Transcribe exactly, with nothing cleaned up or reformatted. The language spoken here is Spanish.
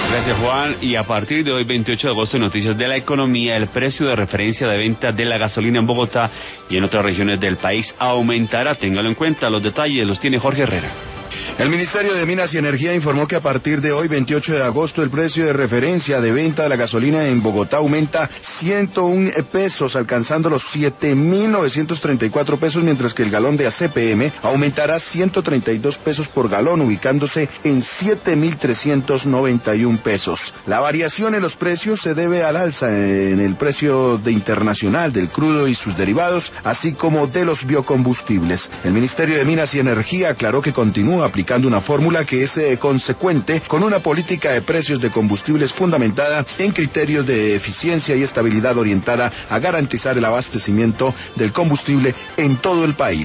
Gracias, Juan. Y a partir de hoy, veintiocho de agosto, en Noticias de la Economía, el precio de referencia de venta de la gasolina en Bogotá y en otras regiones del país aumentará. Téngalo en cuenta. Los detalles los tiene Jorge Herrera. El Ministerio de Minas y Energía informó que a partir de hoy, veintiocho de agosto, el precio de referencia de venta de la gasolina en Bogotá aumenta ciento un pesos, alcanzando los siete mil novecientos treinta y cuatro pesos, mientras que el galón de A C P M aumentará ciento treinta y dos pesos por galón, ubicándose en siete mil trescientos noventa y un pesos. La variación en los precios se debe al alza en el precio de internacional del crudo y sus derivados, así como de los biocombustibles. El Ministerio de Minas y Energía aclaró que continúa aplicando una fórmula que es eh, consecuente con una política de precios de combustibles fundamentada en criterios de eficiencia y estabilidad orientada a garantizar el abastecimiento del combustible en todo el país.